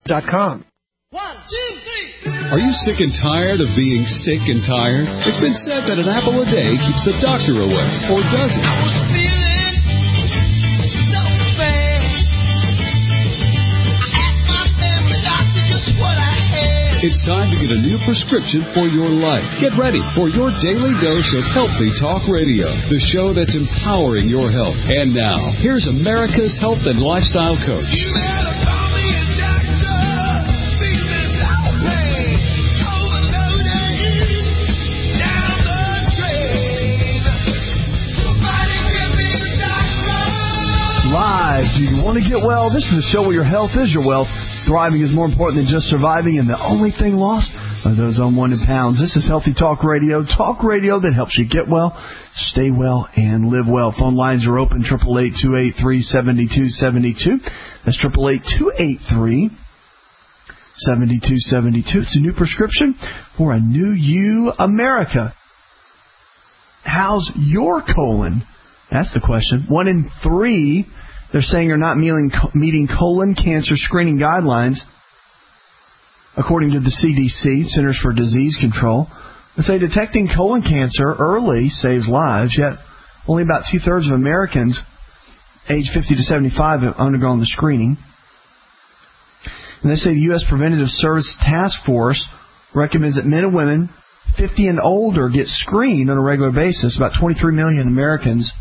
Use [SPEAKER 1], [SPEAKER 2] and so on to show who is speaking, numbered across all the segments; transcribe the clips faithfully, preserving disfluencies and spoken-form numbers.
[SPEAKER 1] dot com.
[SPEAKER 2] One, two, three.
[SPEAKER 3] Are you sick and tired of being sick and tired? It's been said that an apple a day keeps the doctor away, or does it?
[SPEAKER 2] I was feeling so bad. I asked my family doctor just what I had.
[SPEAKER 3] It's time to get a new prescription for your life. Get ready for your daily dose of Healthy Talk Radio, the show that's empowering your health. And now, here's America's health and lifestyle coach.
[SPEAKER 2] You better call me a doctor. Feeling so pain. Overloaded. Down the drain. Somebody give me a doctor.
[SPEAKER 4] Live. Do you want to get well? This is the show where your health is your wealth. Thriving is more important than just surviving, and the only thing lost are those unwanted pounds. This is Healthy Talk Radio, talk radio that helps you get well, stay well, and live well. Phone lines are open, eight eight eight, two eight three, seven two seven two. That's eight eight eight, two eight three, seven two seven two. It's a new prescription for a new you, America. How's your colon? That's the question. One in three... They're saying you're not meeting, meeting colon cancer screening guidelines, according to the C D C, Centers for Disease Control. They say detecting colon cancer early saves lives, yet only about two-thirds of Americans aged fifty to seventy-five have undergone the screening. And they say the U S Preventative Services Task Force recommends that men and women fifty and older get screened on a regular basis. About twenty-three million Americans,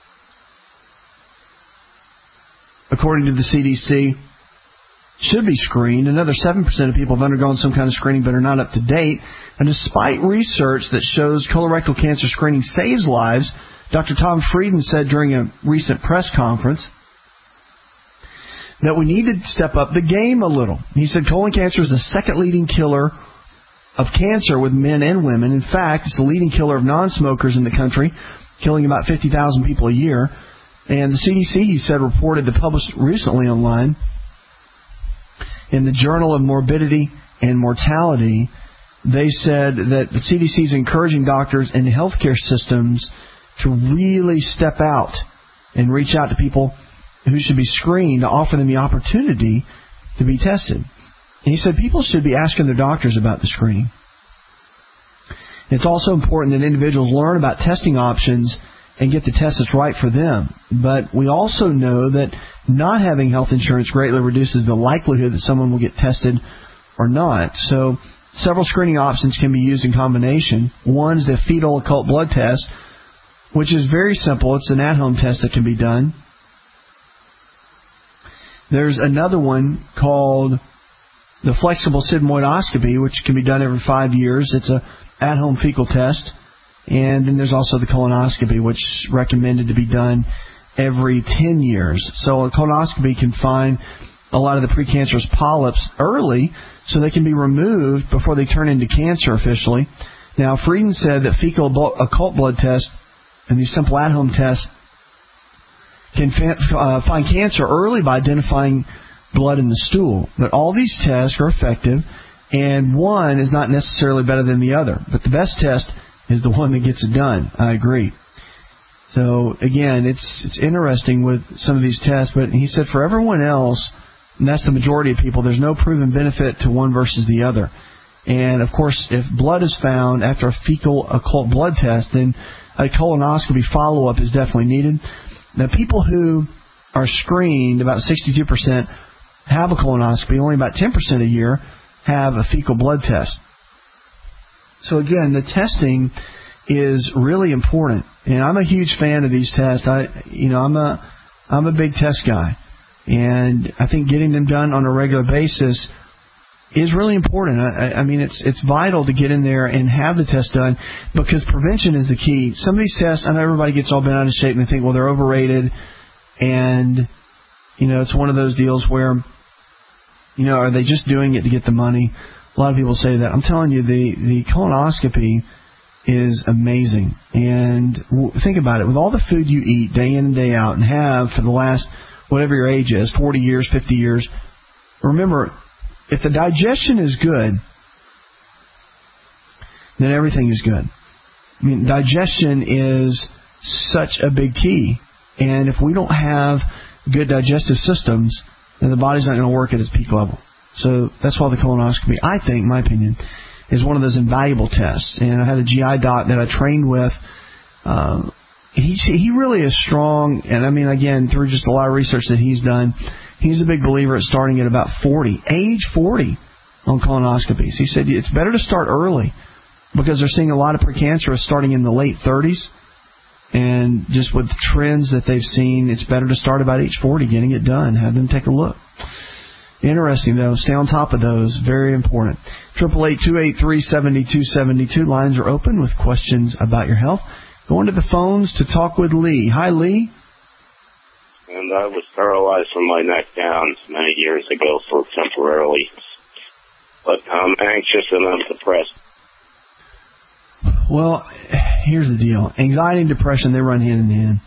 [SPEAKER 4] according to the C D C, should be screened. Another seven percent of people have undergone some kind of screening but are not up to date. And despite research that shows colorectal cancer screening saves lives, Doctor Tom Frieden said during a recent press conference that we need to step up the game a little. He said colon cancer is the second leading killer of cancer with men and women. In fact, it's the leading killer of non-smokers in the country, killing about fifty thousand people a year. And the C D C, he said, reported to published recently online in the Journal of Morbidity and Mortality, they said that the C D C is encouraging doctors and healthcare systems to really step out and reach out to people who should be screened to offer them the opportunity to be tested. And he said people should be asking their doctors about the screening. It's also important that individuals learn about testing options and get the test that's right for them. But we also know that not having health insurance greatly reduces the likelihood that someone will get tested or not. So several screening options can be used in combination. One is the fetal occult blood test, which is very simple. It's an at-home test that can be done. There's another one called the flexible sigmoidoscopy, which can be done every five years. It's a at-home fecal test. And then there's also the colonoscopy, which is recommended to be done every ten years. So a colonoscopy can find a lot of the precancerous polyps early so they can be removed before they turn into cancer officially. Now, Frieden said that fecal occult blood tests and these simple at-home tests can uh, find cancer early by identifying blood in the stool. But all these tests are effective, and one is not necessarily better than the other. But the best test is the one that gets it done. I agree. So, again, it's it's interesting with some of these tests, but he said for everyone else, and that's the majority of people, there's no proven benefit to one versus the other. And, of course, if blood is found after a fecal occult blood test, then a colonoscopy follow-up is definitely needed. Now, people who are screened, about sixty-two percent have a colonoscopy. Only about ten percent a year have a fecal blood test. So again, the testing is really important, and I'm a huge fan of these tests. I, you know, I'm a, I'm a big test guy, and I think getting them done on a regular basis is really important. I, I mean, it's it's vital to get in there and have the test done because prevention is the key. Some of these tests, I know everybody gets all bent out of shape and they think, well, they're overrated, and you know, it's one of those deals where, you know, are they just doing it to get the money? A lot of people say that. I'm telling you, the, the colonoscopy is amazing. And think about it. With all the food you eat day in and day out and have for the last, whatever your age is, forty years, fifty years, remember, if the digestion is good, then everything is good. I mean, digestion is such a big key. And if we don't have good digestive systems, then the body's not going to work at its peak level. So that's why the colonoscopy, I think, my opinion, is one of those invaluable tests. And I had a G I doc that I trained with. Uh, he he really is strong, and I mean, again, through just a lot of research that he's done, he's a big believer at starting at about forty, age forty, on colonoscopies. He said it's better to start early because they're seeing a lot of precancerous starting in the late thirties. And just with the trends that they've seen, it's better to start about age forty, getting it done. Have them take a look. Interesting, though. Stay on top of those. Very important. eight eight eight, two eight three, seven two seven two. Lines are open with questions about your health. Going to the phones to talk with Lee. Hi, Lee.
[SPEAKER 1] And I was paralyzed from my neck down many years ago for temporarily. But I'm anxious and I'm depressed.
[SPEAKER 4] Well, here's the deal. Anxiety and depression, they run hand in hand.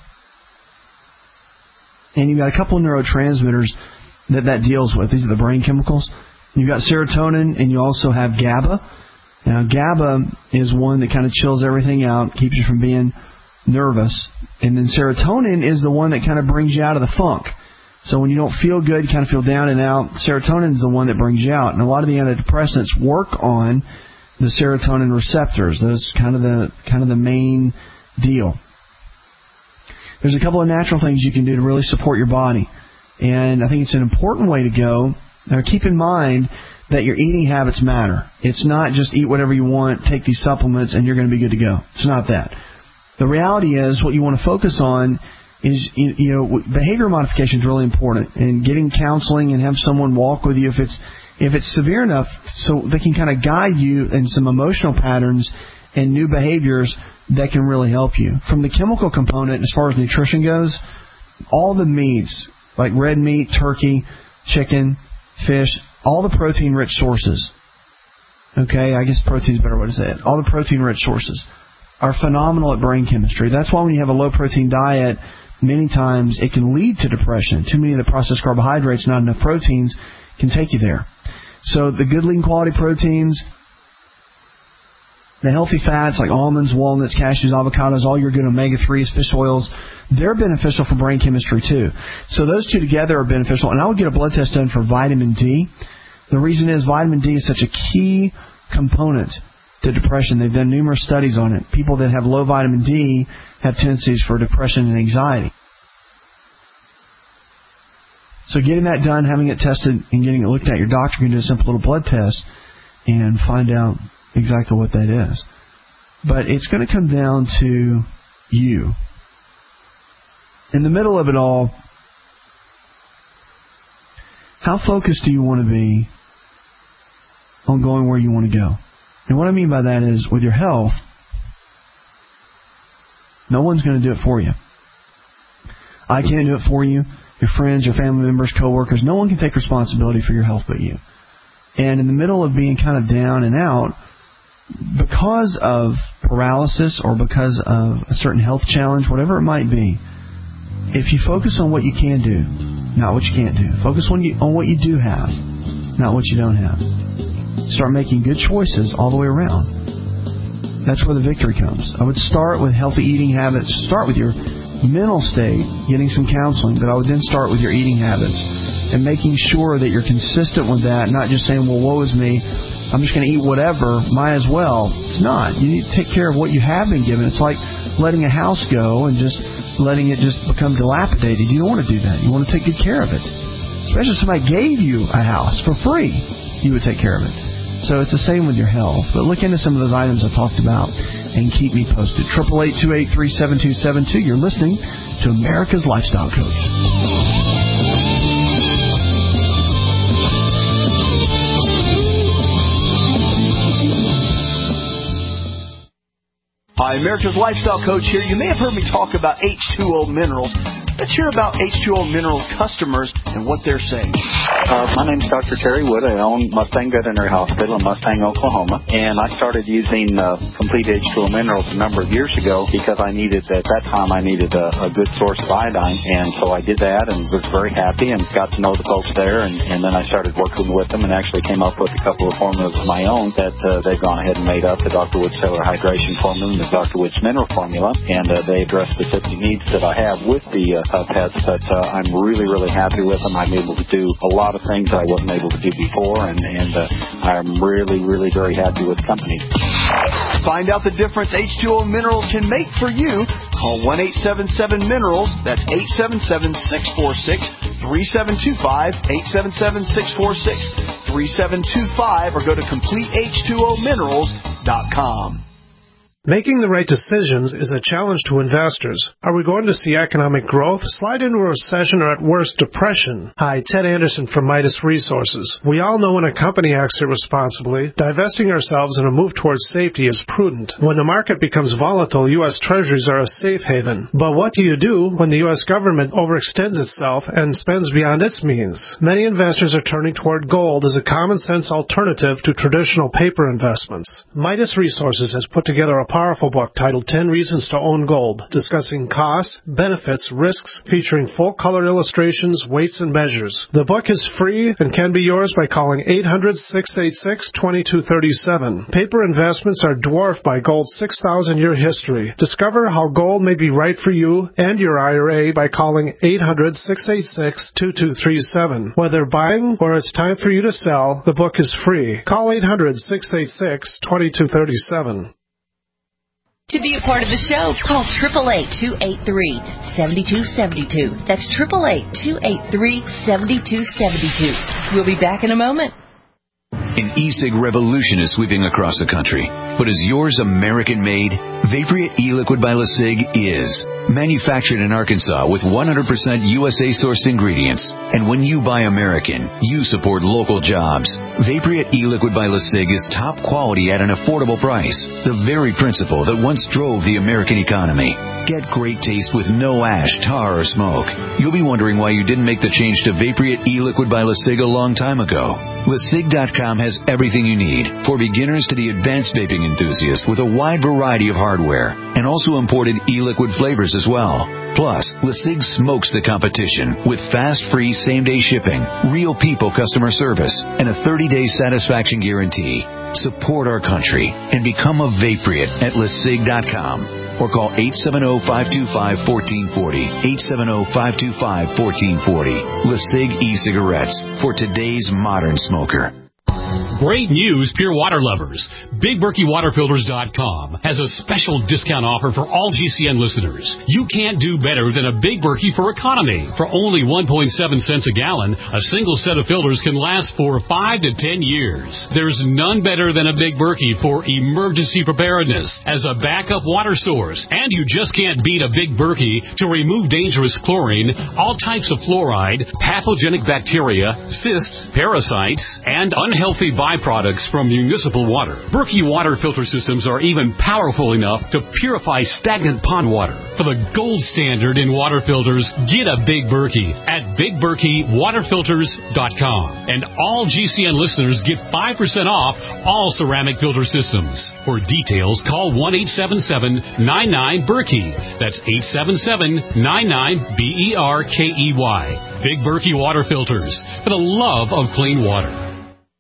[SPEAKER 4] And you've got a couple of neurotransmitters that that deals with. These are the brain chemicals. You've got serotonin, and you also have GABA. Now, GABA is one that kind of chills everything out, keeps you from being nervous. And then serotonin is the one that kind of brings you out of the funk. So when you don't feel good, you kind of feel down and out, serotonin is the one that brings you out. And a lot of the antidepressants work on the serotonin receptors. Those kind of the kind of the main deal. There's a couple of natural things you can do to really support your body. And I think it's an important way to go. Now, keep in mind that your eating habits matter. It's not just eat whatever you want, take these supplements, and you're going to be good to go. It's not that. The reality is what you want to focus on is, you, you know, behavior modification is really important. And getting counseling and have someone walk with you if it's if it's severe enough so they can kind of guide you in some emotional patterns and new behaviors that can really help you. From the chemical component, as far as nutrition goes, all the meats, like red meat, turkey, chicken, fish, all the protein-rich sources, okay, I guess protein is a better way to say it, all the protein-rich sources are phenomenal at brain chemistry. That's why when you have a low-protein diet, many times it can lead to depression. Too many of the processed carbohydrates, not enough proteins, can take you there. So the good lean quality proteins, the healthy fats like almonds, walnuts, cashews, avocados, all your good omega threes, fish oils, they're beneficial for brain chemistry too. So those two together are beneficial. And I would get a blood test done for vitamin D. The reason is vitamin D is such a key component to depression. They've done numerous studies on it. People that have low vitamin D have tendencies for depression and anxiety. So getting that done, having it tested, and getting it looked at, your doctor can do a simple little blood test and find out exactly what that is. But it's going to come down to you. In the middle of it all, how focused do you want to be on going where you want to go? And what I mean by that is, with your health, no one's going to do it for you. I can't do it for you. Your friends, your family members, coworkers, no one can take responsibility for your health but you. And in the middle of being kind of down and out, because of paralysis or because of a certain health challenge, whatever it might be, if you focus on what you can do, not what you can't do, focus on, you, on what you do have, not what you don't have. Start making good choices all the way around. That's where the victory comes. I would start with healthy eating habits. Start with your mental state, getting some counseling, but I would then start with your eating habits and making sure that you're consistent with that, not just saying, well, woe is me, I'm just going to eat whatever, might as well. It's not. You need to take care of what you have been given. It's like letting a house go and just letting it just become dilapidated. You don't want to do that. You want to take good care of it. Especially if somebody gave you a house for free, you would take care of it. So it's the same with your health. But look into some of those items I talked about and keep me posted. eight eight eight, two eight three, seven two seven two. You're listening to America's Lifestyle Coach. Hi, America's Lifestyle Coach here. You may have heard me talk about H two O Minerals. Let's hear about H two O Minerals customers and what they're saying.
[SPEAKER 5] Uh, my name is Doctor Terry Wood. I own Mustang Veterinary Hospital in Mustang, Oklahoma. And I started using uh, Complete H two O Minerals a number of years ago because I needed, at that time, I needed a, a good source of iodine. And so I did that and was very happy and got to know the folks there. And, and then I started working with them and actually came up with a couple of formulas of my own that uh, they've gone ahead and made up, the Doctor Wood Cellular Hydration Formula and the Doctor Woods Mineral Formula. And uh, they address specific needs that I have with the uh, uh, pets, but uh, I'm really, really happy with them. I'm able to do a lot of things I wasn't able to do before, and, and uh, I'm really, really very happy with the company.
[SPEAKER 4] Find out the difference H two O Minerals can make for you. Call one eight seven seven minerals. That's eight seven seven, six four six, three seven two five, eight seven seven, six four six, three seven two five, or go to complete H two O minerals dot com.
[SPEAKER 6] Making the right decisions is a challenge to investors. Are we going to see economic growth, slide into a recession, or at worst, depression? Hi, Ted Anderson from Midas Resources. We all know when a company acts irresponsibly, divesting ourselves in a move towards safety is prudent. When the market becomes volatile, U S Treasuries are a safe haven. But what do you do when the U S government overextends itself and spends beyond its means? Many investors are turning toward gold as a common-sense alternative to traditional paper investments. Midas Resources has put together a powerful book titled ten Reasons to Own Gold, discussing costs, benefits, risks, featuring full-color illustrations, weights, and measures. The book is free and can be yours by calling eight hundred, six eight six, two two three seven. Paper investments are dwarfed by gold's six thousand year history. Discover how gold may be right for you and your I R A by calling eight hundred, six eight six, two two three seven. Whether buying or it's time for you to sell, the book is free. Call eight hundred, six eight six, two two three seven.
[SPEAKER 7] To be a part of the show, call eight eight eight, two eight three, seven two seven two. That's eight eight eight, two eight three, seven two seven two. We'll be back in a moment.
[SPEAKER 8] An e-cig revolution is sweeping across the country. But is yours American-made? Vaporeat e-liquid by LeSig is. Manufactured in Arkansas with one hundred percent U S A-sourced ingredients. And when you buy American, you support local jobs. Vaporeat e-liquid by LeSig is top quality at an affordable price. The very principle that once drove the American economy. Get great taste with no ash, tar, or smoke. You'll be wondering why you didn't make the change to Vaporeat e-liquid by LeSig a long time ago. LeSig dot com has everything you need, for beginners to the advanced vaping enthusiast, with a wide variety of hardware, and also imported e-liquid flavors as well. Plus, LeSig smokes the competition with fast, free, same-day shipping, real people customer service, and a thirty day satisfaction guarantee. Support our country and become a Vaporeat at LeSig dot com. Or call eight seven zero, five two five, one four four zero, eight seven zero, five two five, one four four zero. LeSig e-cigarettes for today's modern smoker.
[SPEAKER 9] Great news, Pure Water lovers. Big Berkey Water Filters dot com has a special discount offer for all G C N listeners. You can't do better than a Big Berkey for economy. For only one point seven cents a gallon, a single set of filters can last for five to ten years. There's none better than a Big Berkey for emergency preparedness as a backup water source. And you just can't beat a Big Berkey to remove dangerous chlorine, all types of fluoride, pathogenic bacteria, cysts, parasites, and unhealthy byproducts from municipal water. Berkey water filter systems are even powerful enough to purify stagnant pond water. For the gold standard in water filters, get a Big Berkey at Big Berkey Water Filters dot com. And all G C N listeners get five percent off all ceramic filter systems. For details, call one eight seven seven, nine nine, Berkey. That's eight seven seven, nine nine, B E R K E Y. Big Berkey Water Filters, for the love of clean water.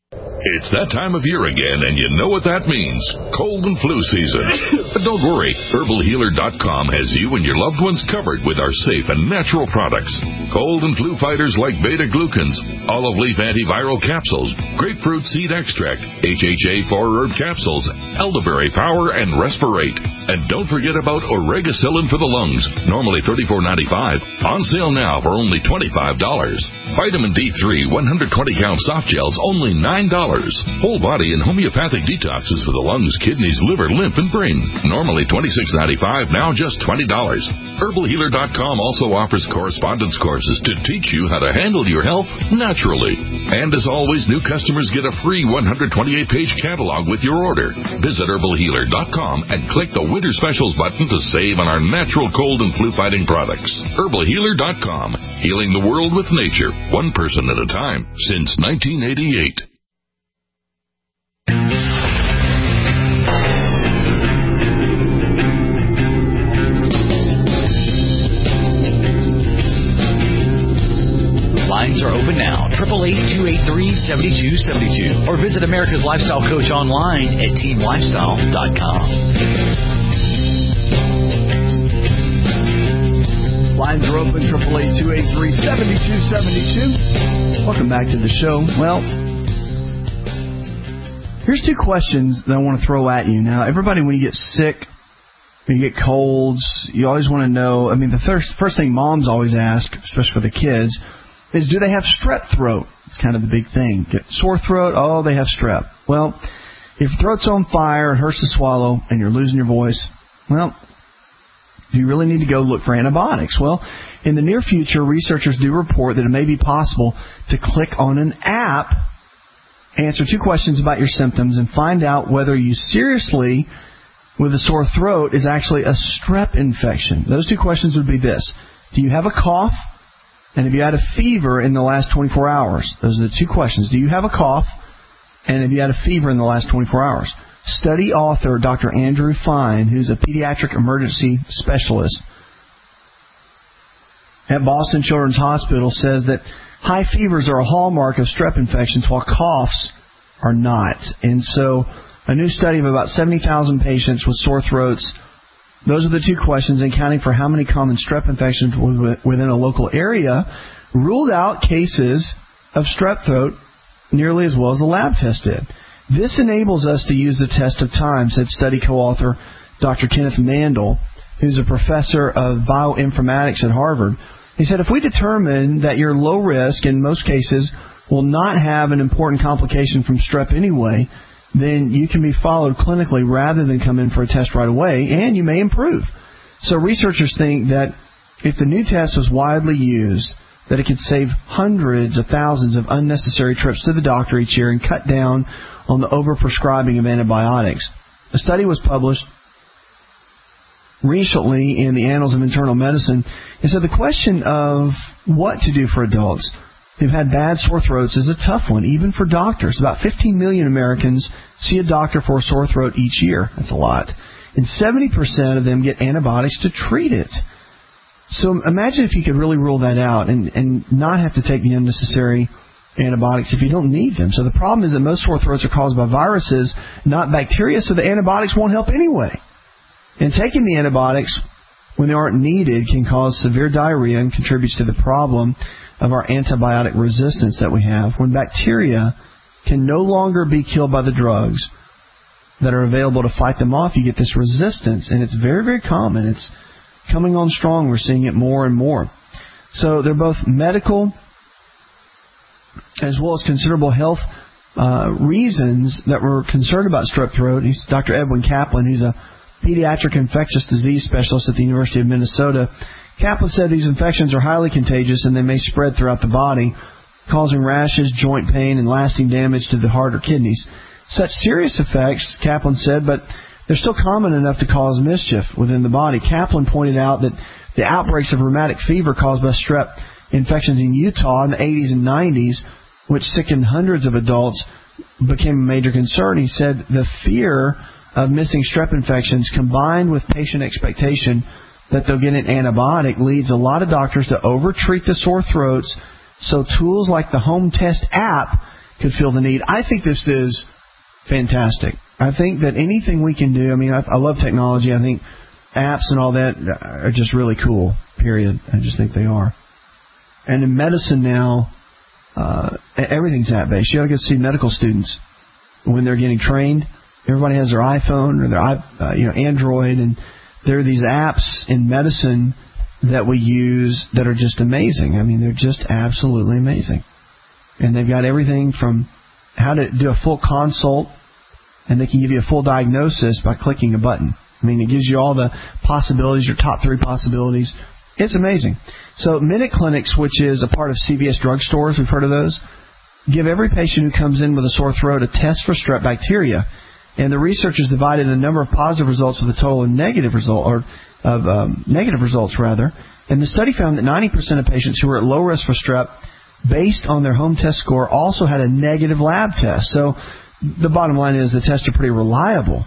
[SPEAKER 10] It's that time of year again, and you know what that means. Cold and flu season. But don't worry. Herbal Healer dot com has you and your loved ones covered with our safe and natural products. Cold and flu fighters like beta-glucans, olive leaf antiviral capsules, grapefruit seed extract, H H A four herb capsules, elderberry power, and respirate. And don't forget about Oregacillin for the lungs, normally thirty-four ninety-five, on sale now for only twenty-five dollars. Vitamin D three one hundred twenty count soft gels, only nine dollars. Whole body and homeopathic detoxes for the lungs, kidneys, liver, lymph, and brain. Normally twenty-six ninety-five, now just twenty dollars. Herbal Healer dot com also offers correspondence courses to teach you how to handle your health naturally. And as always, new customers get a free one hundred twenty-eight page catalog with your order. Visit Herbal Healer dot com and click the Winter Specials button to save on our natural cold and flu fighting products. Herbal Healer dot com, healing the world with nature, one person at a time, since nineteen eighty-eight.
[SPEAKER 11] Lines are open now, eight eight eight, two eight three, seven two seven two. Or visit America's Lifestyle Coach online at team lifestyle dot com.
[SPEAKER 4] Lines are open, eight eight eight, two eight three, seven two seven two. Welcome back to the show. Well, here's two questions that I want to throw at you. Now, everybody, when you get sick, when you get colds, you always want to know, I mean, the first, first thing moms always ask, especially for the kids, is do they have strep throat? It's kind of the big thing. Get sore throat, oh, they have strep. Well, if your throat's on fire, it hurts to swallow, and you're losing your voice, well, do you really need to go look for antibiotics? Well, in the near future, researchers do report that it may be possible to click on an app, answer two questions about your symptoms, and find out whether you seriously, with a sore throat, is actually a strep infection. Those two questions would be this. Do you have a cough? And have you had a fever in the last twenty-four hours? Those are the two questions. Do you have a cough? And have you had a fever in the last twenty-four hours? Study author Doctor Andrew Fine, who's a pediatric emergency specialist at Boston Children's Hospital, says that high fevers are a hallmark of strep infections, while coughs are not. And so a new study of about seventy thousand patients with sore throats, those are the two questions, and accounting for how many common strep infections within a local area, ruled out cases of strep throat nearly as well as the lab test did. This enables us to use the test of time, said study co-author Doctor Kenneth Mandel, who's a professor of bioinformatics at Harvard. He said, if we determine that you're low risk, in most cases will not have an important complication from strep anyway, then you can be followed clinically rather than come in for a test right away, and you may improve. So researchers think that if the new test was widely used, that it could save hundreds of thousands of unnecessary trips to the doctor each year and cut down on the overprescribing of antibiotics. A study was published recently in the Annals of Internal Medicine. It said the question of what to do for adults who've had bad sore throats is a tough one, even for doctors. About fifteen million Americans see a doctor for a sore throat each year. That's a lot. And seventy percent of them get antibiotics to treat it. So imagine if you could really rule that out and, and not have to take the unnecessary antibiotics if you don't need them. So the problem is that most sore throats are caused by viruses, not bacteria, so the antibiotics won't help anyway. And taking the antibiotics when they aren't needed can cause severe diarrhea and contributes to the problem of our antibiotic resistance that we have. When bacteria can no longer be killed by the drugs that are available to fight them off, you get this resistance, and it's very, very common. It's coming on strong. We're seeing it more and more. So they're both medical as well as considerable health uh, reasons that we're concerned about strep throat. He's Doctor Edwin Kaplan. He's a pediatric infectious disease specialist at the University of Minnesota. Kaplan said these infections are highly contagious and they may spread throughout the body, causing rashes, joint pain, and lasting damage to the heart or kidneys. Such serious effects, Kaplan said, but they're still common enough to cause mischief within the body. Kaplan pointed out that the outbreaks of rheumatic fever caused by strep infections in Utah in the eighties and nineties, which sickened hundreds of adults, became a major concern. He said the fear of missing strep infections combined with patient expectation that they'll get an antibiotic leads a lot of doctors to overtreat the sore throats, so tools like the Home Test app could fill the need. I think this is fantastic. I think that anything we can do, I mean, I, I love technology. I think apps and all that are just really cool, period. I just think they are. And in medicine now, uh, everything's app-based. You ought to go see medical students when they're getting trained. Everybody has their iPhone or their uh, you know Android, and there are these apps in medicine that we use that are just amazing. I mean, they're just absolutely amazing. And they've got everything from how to do a full consult, and they can give you a full diagnosis by clicking a button. I mean, it gives you all the possibilities, your top three possibilities. It's amazing. So Minute Clinics, which is a part of C V S drugstores, we've heard of those, give every patient who comes in with a sore throat a test for strep bacteria. And the researchers divided the number of positive results with a total of negative result, or of um, negative results rather. And the study found that ninety percent of patients who were at low risk for strep, based on their home test score, also had a negative lab test. So the bottom line is the tests are pretty reliable.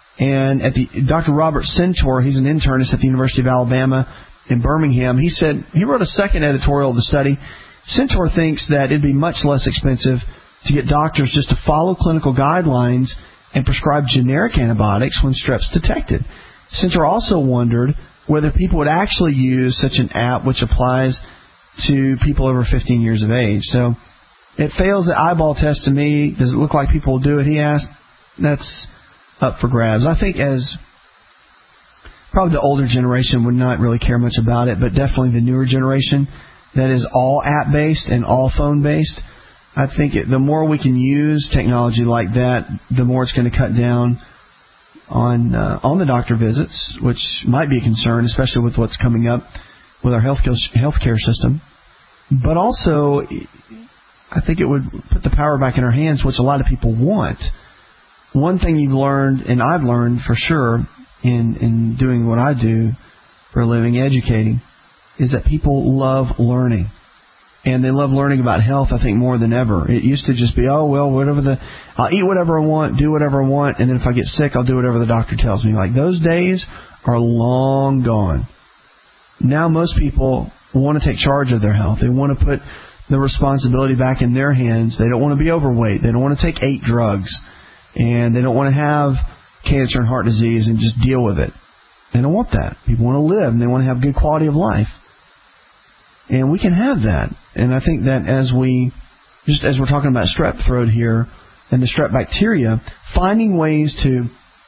[SPEAKER 4] And at the Doctor Robert Centaur, he's an internist at the University of Alabama in Birmingham, he said, he wrote a second editorial of the study. Centaur thinks that it'd be much less expensive to get doctors just to follow clinical guidelines and prescribe generic antibiotics when strep's detected. Centaur also wondered whether people would actually use such an app which applies to people over fifteen years of age. So it fails the eyeball test to me. Does it look like people will do it, he asked? That's up for grabs. I think as probably the older generation would not really care much about it, but definitely the newer generation that is all app-based and all phone-based, I think it, the more we can use technology like that, the more it's going to cut down on uh, on the doctor visits, which might be a concern, especially with what's coming up with our health healthcare system. But also, I think it would put the power back in our hands, which a lot of people want. One thing you've learned, and I've learned for sure in, in doing what I do for a living, educating, is that people love learning. And they love learning about health, I think, more than ever. It used to just be, oh, well, whatever the, I'll eat whatever I want, do whatever I want, and then if I get sick, I'll do whatever the doctor tells me. Like, those days are long gone. Now most people want to take charge of their health. They want to put the responsibility back in their hands. They don't want to be overweight. They don't want to take eight drugs. And they don't want to have cancer and heart disease and just deal with it. They don't want that. People want to live, and they want to have good quality of life. And we can have that. And I think that as we, just as we're talking about strep throat here and the strep bacteria, finding ways to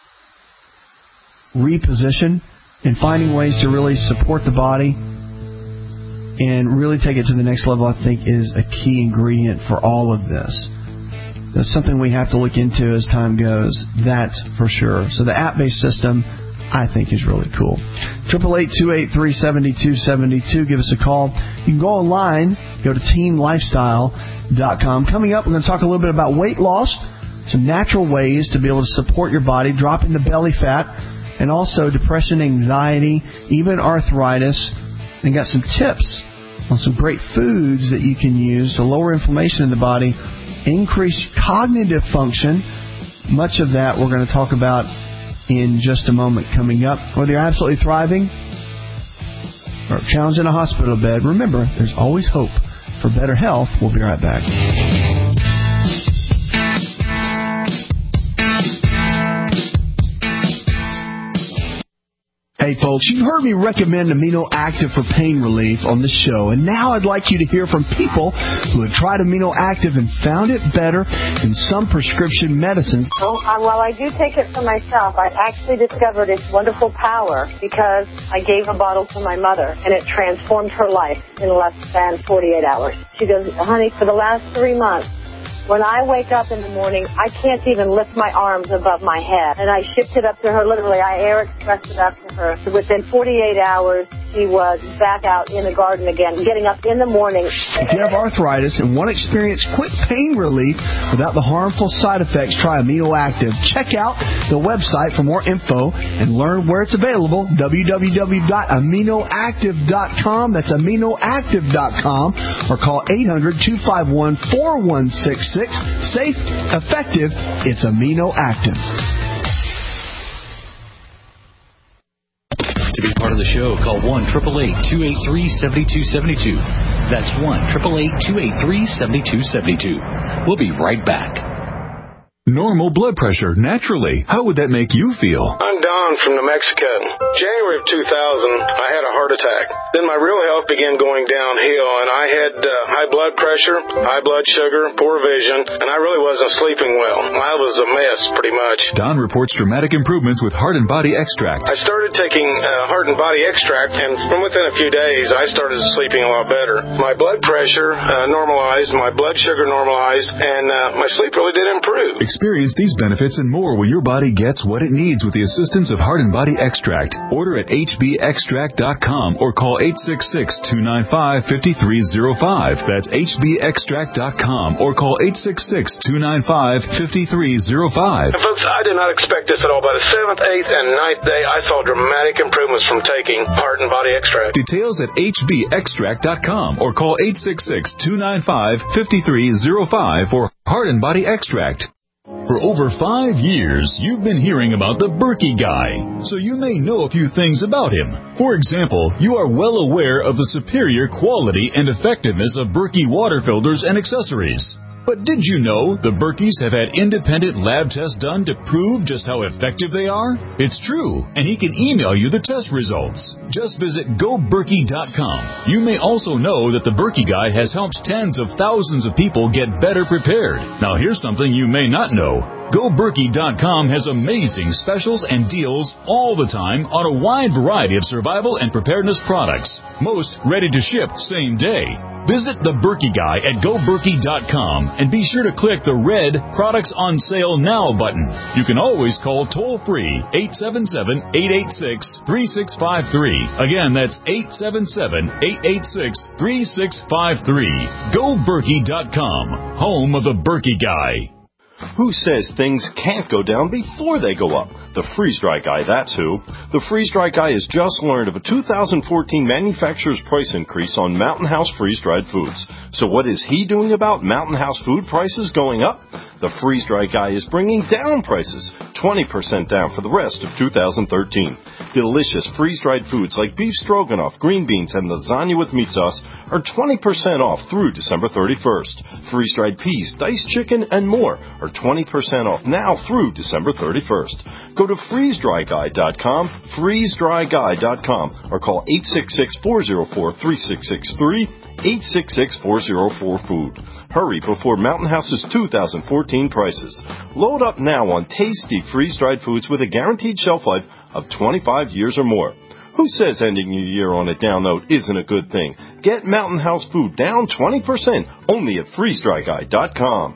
[SPEAKER 4] reposition and finding ways to really support the body and really take it to the next level, I think, is a key ingredient for all of this. That's something we have to look into as time goes. That's for sure. So the app-based system, I think, is really cool. eight eight eight, two eight three, seven two seven two. Give us a call. You can go online. Go to team lifestyle dot com. Coming up, we're going to talk a little bit about weight loss, some natural ways to be able to support your body, dropping the belly fat, and also depression, anxiety, even arthritis. And got some tips on some great foods that you can use to lower inflammation in the body, increase cognitive function. Much of that we're going to talk about in just a moment coming up. Whether you're absolutely thriving or challenged in a hospital bed, remember, there's always hope for better health. We'll be right back. Hey folks, you've heard me recommend Amino Active for pain relief on the show, and now I'd like you to hear from people who have tried Amino Active and found it better than some prescription medicines.
[SPEAKER 12] Well, uh, while I do take it for myself, I actually discovered its wonderful power because I gave a bottle to my mother, and it transformed her life in less than forty-eight hours. She goes, honey, for the last three months, when I wake up in the morning, I can't even lift my arms above my head. And I shipped it up to her, literally, I air expressed it up to her. Within forty-eight hours, she was back out in the garden again, getting up in the morning.
[SPEAKER 4] If you have arthritis and want to experience quick pain relief without the harmful side effects, try Amino Active. Check out the website for more info and learn where it's available, w w w dot amino active dot com. That's amino active dot com. Or call eight hundred, two five one, four one six six. Safe, effective, it's Amino Active.
[SPEAKER 11] To be part of the show, call one eight eight eight, two eight three, seven two seven two. That's one eight eight eight, two eight three, seven two seven two. We'll be right back.
[SPEAKER 8] Normal blood pressure, naturally. How would that make you feel?
[SPEAKER 13] I'm Don from New Mexico. January of two thousand, I had a heart attack. Then my real health began going downhill, and I had uh, high blood pressure, high blood sugar, poor vision, and I really wasn't sleeping well. I was a mess, pretty much.
[SPEAKER 8] Don reports dramatic improvements with Heart and Body Extract.
[SPEAKER 13] I started taking uh, Heart and Body Extract, and from within a few days, I started sleeping a lot better. My blood pressure uh, normalized, my blood sugar normalized, and uh, my sleep really did improve.
[SPEAKER 8] Experience these benefits and more when your body gets what it needs with the assistance of Heart and Body Extract. Order at h b extract dot com or call eight six six, two nine five, five three zero five. That's h b extract dot com or call eight six six, two nine five, five three zero five.
[SPEAKER 13] And folks, I did not expect this at all. By the seventh, eighth, and ninth day, I saw dramatic improvements from taking Heart and Body Extract.
[SPEAKER 8] Details at h b extract dot com or call eight six six, two nine five, five three zero five for Heart and Body Extract.
[SPEAKER 14] For over five years, you've been hearing about the Berkey Guy, so you may know a few things about him. For example, you are well aware of the superior quality and effectiveness of Berkey water filters and accessories. But did you know the Berkeys have had independent lab tests done to prove just how effective they are? It's true, and he can email you the test results. Just visit go berkey dot com. You may also know that the Berkey Guy has helped tens of thousands of people get better prepared. Now here's something you may not know. go berkey dot com has amazing specials and deals all the time on a wide variety of survival and preparedness products, most ready to ship same day. Visit the Berkey Guy at go berkey dot com and be sure to click the red Products on Sale Now button. You can always call toll-free eight seven seven, eight eight six, three six five three. Again, that's eight seven seven, eight eight six, three six five three. go berkey dot com, home of the Berkey Guy.
[SPEAKER 15] Who says things can't go down before they go up? The Freeze-Dry Guy, that's who. The Freeze-Dry Guy has just learned of a two thousand fourteen manufacturer's price increase on Mountain House freeze-dried foods. So what is he doing about Mountain House food prices going up? The Freeze-Dry Guy is bringing down prices, twenty percent down for the rest of two thousand thirteen. Delicious freeze-dried foods like beef stroganoff, green beans, and lasagna with meat sauce are twenty percent off through December thirty-first. Freeze-dried peas, diced chicken, and more are twenty percent off now through December thirty-first. Go to freeze dry guy dot com, freeze dry guy dot com, or call eight six six, four zero four, three six six three, eight six six, four zero four, food. Hurry before Mountain House's two thousand fourteen prices. Load up now on tasty freeze-dried foods with a guaranteed shelf life of twenty-five years or more. Who says ending your year on a down note isn't a good thing? Get Mountain House food down twenty percent only at freeze dry guy dot com.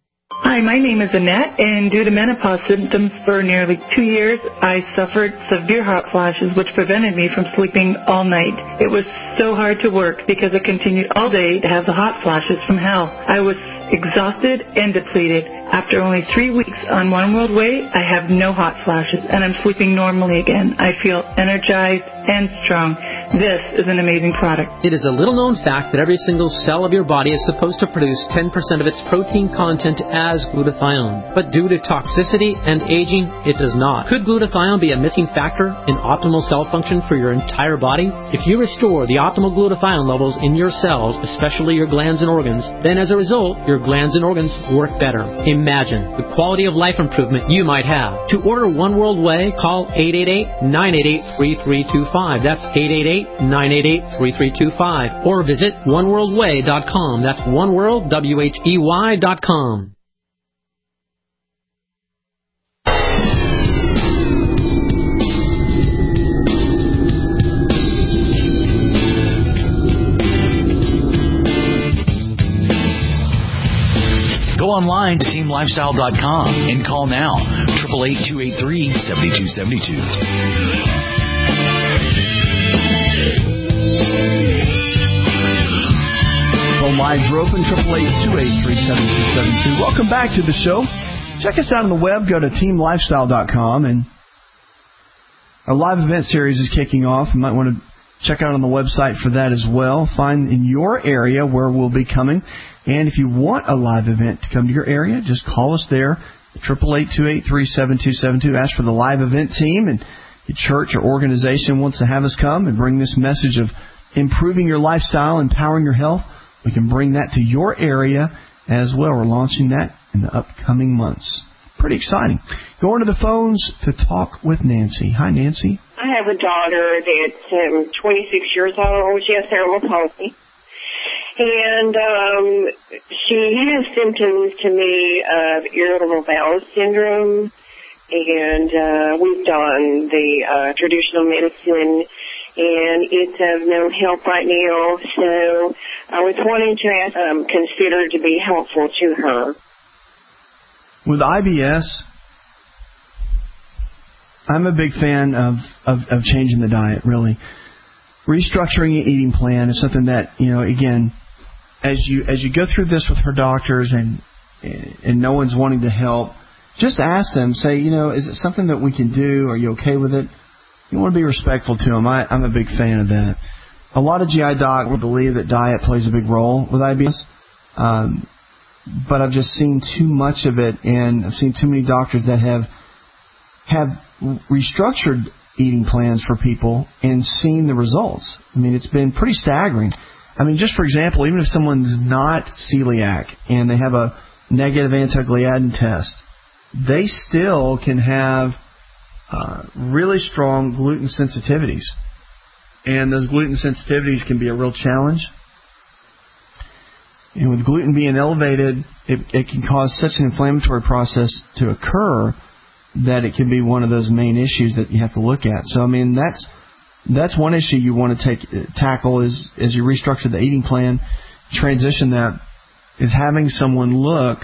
[SPEAKER 16] Hi, my name is Annette, and due to menopause symptoms for nearly two years, I suffered severe hot flashes, which prevented me from sleeping all night. It was so hard to work because I continued all day to have the hot flashes from hell. I was exhausted and depleted. After only three weeks on One World Way, I have no hot flashes, and I'm sleeping normally again. I feel energized and strong. This is an amazing product.
[SPEAKER 17] It is a little-known fact that every single cell of your body is supposed to produce ten percent of its protein content as glutathione. But due to toxicity and aging, it does not. Could glutathione be a missing factor in optimal cell function for your entire body? If you restore the optimal glutathione levels in your cells, especially your glands and organs, then as a result, your glands and organs work better. Imagine the quality of life improvement you might have. To order One World Way, call eight eight eight, nine eight eight, three three two five. That's eight eight eight, nine eight eight, three three two five. Or visit one world way dot com. That's oneworld, W H E Y dot com.
[SPEAKER 11] Go online to team lifestyle dot com and call now, eight eight eight, two eight three, seven two seven two.
[SPEAKER 4] Phone lines are open, eight eight eight, two eight three, seven two seven two. Welcome back to the show. Check us out on the web. Go to team lifestyle dot com, and our live event series is kicking off. You might want to check out on the website for that as well. Find in your area where we'll be coming. And if you want a live event to come to your area, just call us there, eight eight eight, two eight three, seven two seven two. Ask for the live event team, and your church or organization wants to have us come and bring this message of improving your lifestyle, empowering your health. We can bring that to your area as well. We're launching that in the upcoming months. Pretty exciting. Going to the phones to talk with Nancy. Hi, Nancy.
[SPEAKER 18] I have a daughter that's um, twenty-six years old. She has cerebral palsy. And um, she has symptoms to me of irritable bowel syndrome. And uh, we've done the uh, traditional medicine, and it's of no help right now. So I was wanting to ask, um, consider to be helpful to her.
[SPEAKER 4] With I B S, I'm a big fan of, of, of changing the diet, really. Restructuring an eating plan is something that, you know, again, as you as you go through this with her doctors and and no one's wanting to help, just ask them, say, you know, is it something that we can do? Are you okay with it? You want to be respectful to them. I, I'm a big fan of that. A lot of G I docs will believe that diet plays a big role with I B S, um, but I've just seen too much of it, and I've seen too many doctors that have have restructured eating plans for people and seen the results. I mean, it's been pretty staggering. I mean, just for example, even if someone's not celiac and they have a negative anti-gliadin test, they still can have uh, really strong gluten sensitivities. And those gluten sensitivities can be a real challenge. And with gluten being elevated, it, it can cause such an inflammatory process to occur that it can be one of those main issues that you have to look at. So, I mean, that's that's one issue you want to take tackle is as you restructure the eating plan, transition that, is having someone look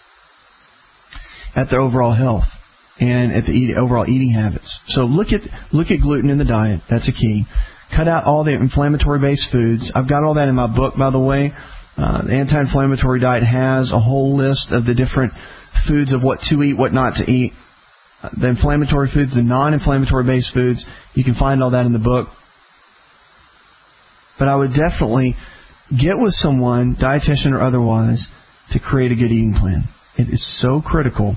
[SPEAKER 4] at their overall health and at the eat, overall eating habits. So look at look at gluten in the diet. That's a key. Cut out all the inflammatory-based foods. I've got all that in my book, by the way. Uh, the anti-inflammatory diet has a whole list of the different foods of what to eat, what not to eat. Uh, the inflammatory foods, the non-inflammatory-based foods, you can find all that in the book. But I would definitely get with someone, dietitian or otherwise, to create a good eating plan. It is so critical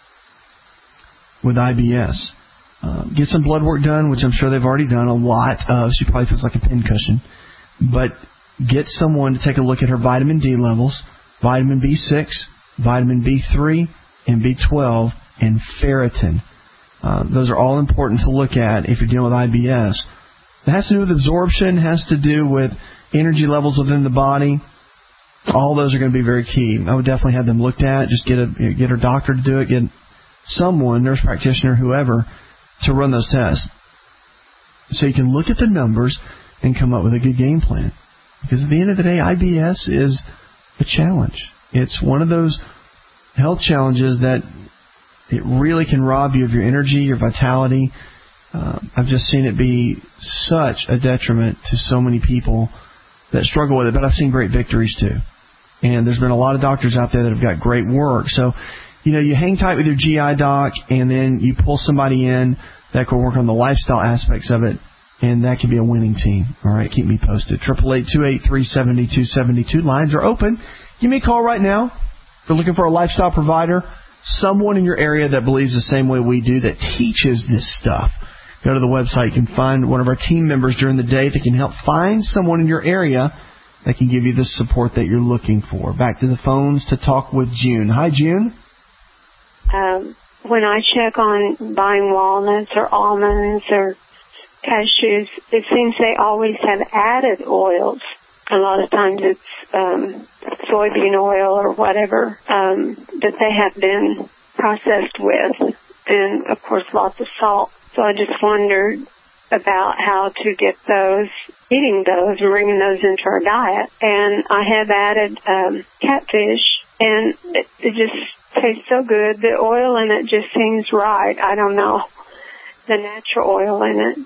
[SPEAKER 4] with I B S. Uh, get some blood work done, which I'm sure they've already done a lot of. She probably feels like a pincushion. But get someone to take a look at her vitamin D levels, vitamin B six, vitamin B three, and B twelve, and ferritin. Uh, those are all important to look at if you're dealing with I B S. It has to do with absorption, has to do with energy levels within the body. All those are going to be very key. I would definitely have them looked at. Just get a get her doctor to do it. Get someone, nurse practitioner, whoever, to run those tests. So you can look at the numbers and come up with a good game plan. Because at the end of the day, I B S is a challenge. It's one of those health challenges that it really can rob you of your energy, your vitality. Uh, I've just seen it be such a detriment to so many people that struggle with it, but I've seen great victories too. And there's been a lot of doctors out there that have got great work. So, you know, you hang tight with your G I doc, and then you pull somebody in that can work on the lifestyle aspects of it, and that can be a winning team. All right, keep me posted. eight eight eight, two eight three, seven two seven two. Lines are open. Give me a call right now. If you're looking for a lifestyle provider, someone in your area that believes the same way we do, that teaches this stuff. Go to the website. You can find one of our team members during the day that can help find someone in your area that can give you the support that you're looking for. Back to the phones to talk with June. Hi, June.
[SPEAKER 19] Um, when I check on buying walnuts or almonds or cashews, it seems they always have added oils. A lot of times it's um, soybean oil or whatever um, that they have been processed with, and, of course, lots of salt. So I just wondered about how to get those, eating those and bringing those into our diet. And I have added um, catfish, and it, it just tastes so good. The oil in it just seems right. I don't know, the natural oil in it.